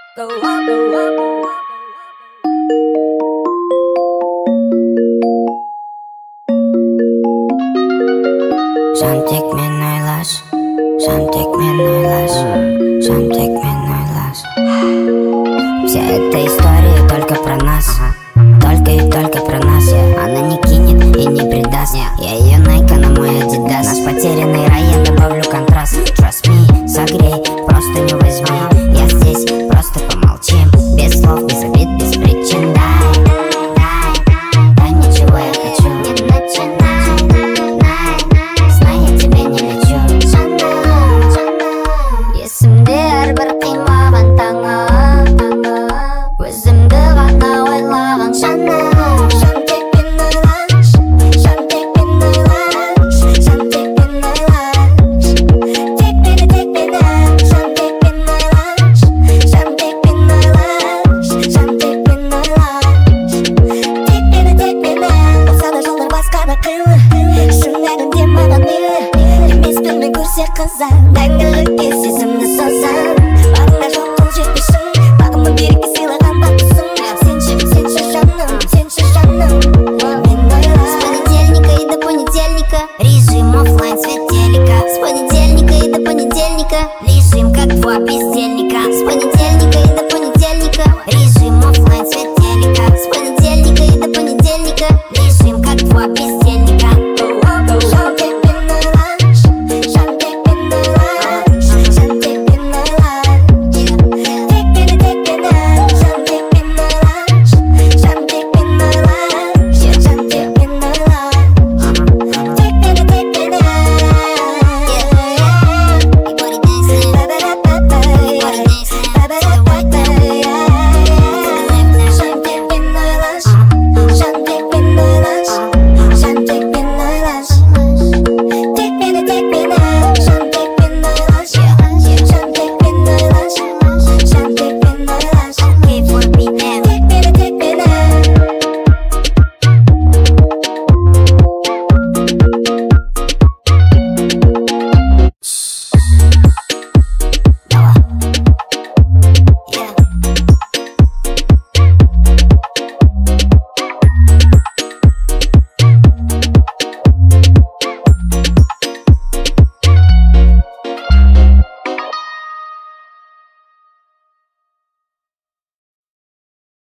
Сен тек мен ойлашы, сен тек мен ойлашы, сен тек мен ойлашы. Вся эта история только про нас, только и только про нас. Она не кинет и не предаст. Я ее Найка на мой Адидас. Наш потерянный рай, я добавлю контраст. Trust me, согрей, просто не возьми. Я здесь, просто помолчим. Без слов, без обид, без причин. Дай мне чего я хочу. Не начинай, знай, я тебя не лечу. Есімде әрбір қимаған таңым, өзімді ғана ойлаған жаным. Жан тек мен ойлашы, жан тек мен ойлашы, жан тек мен ойлашы. Тек мені, жан тек мен ойлашы, жан тек мен ойлашы, жан тек мен ойлашы. Тек мені, болса да жолдар басқа да қилы. Шын әлемде маған мейлі, емеспін мен көрсе қызар. Мәңгілікке сезімді созам, бағыңа жоқ қол жетпесін. Бағымды берекке сыйлаған бақытсың. Сенші жаным, сенші жаным. Мен ойлаймын. С понедельника и до понедельника режим оффлайн, свет телека. С понедельника и до понедельника режим как два бездельника. С понедельника и до понедельника режим